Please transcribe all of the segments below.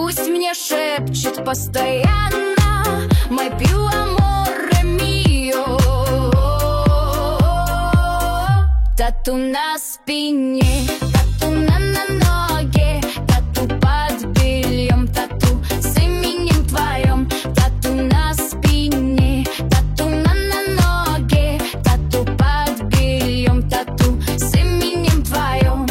Пусть мне шепчет постоянно мой пиу аморе мио. Тату на спине, тату на ноге, тату под бельем, тату с именем твоим. Тату на спине, тату на ноге, тату под бельем, тату с именем твоим.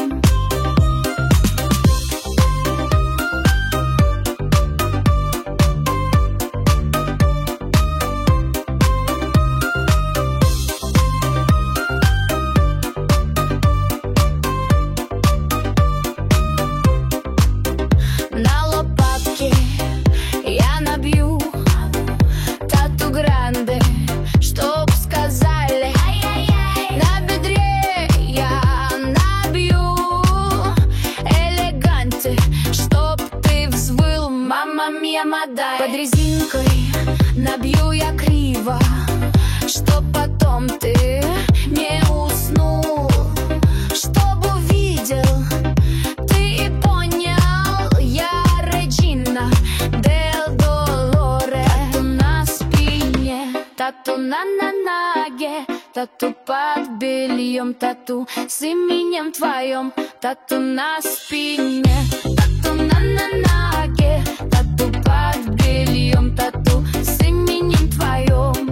На лопатке я набью тату гранде, чтоб сказали. На бедре я набью элеганте, чтоб ты взвыл мама мия мадай. Под резинкой набью я криво, чтоб потом ты не уснул, чтоб увидел ты и понял, я Реджина Дель Долоре. Тату на спине, тату на ноге, тату под бельем, тату с именем твоим. Тату на спине, тату на ноге, тату под бельем, тату с именем твоим.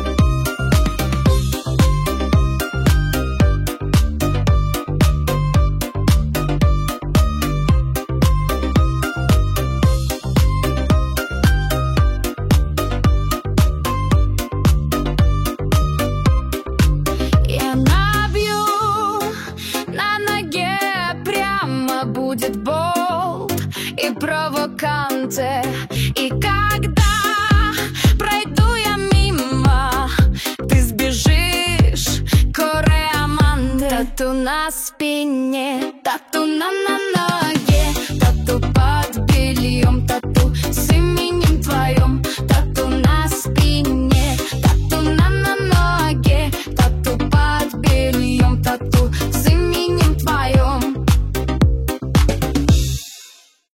Я набью на ноге, прямо будет болт и провоканте. И когда пройду я мимо, ты сбежишь, кореаманте. Тату на спине, тату на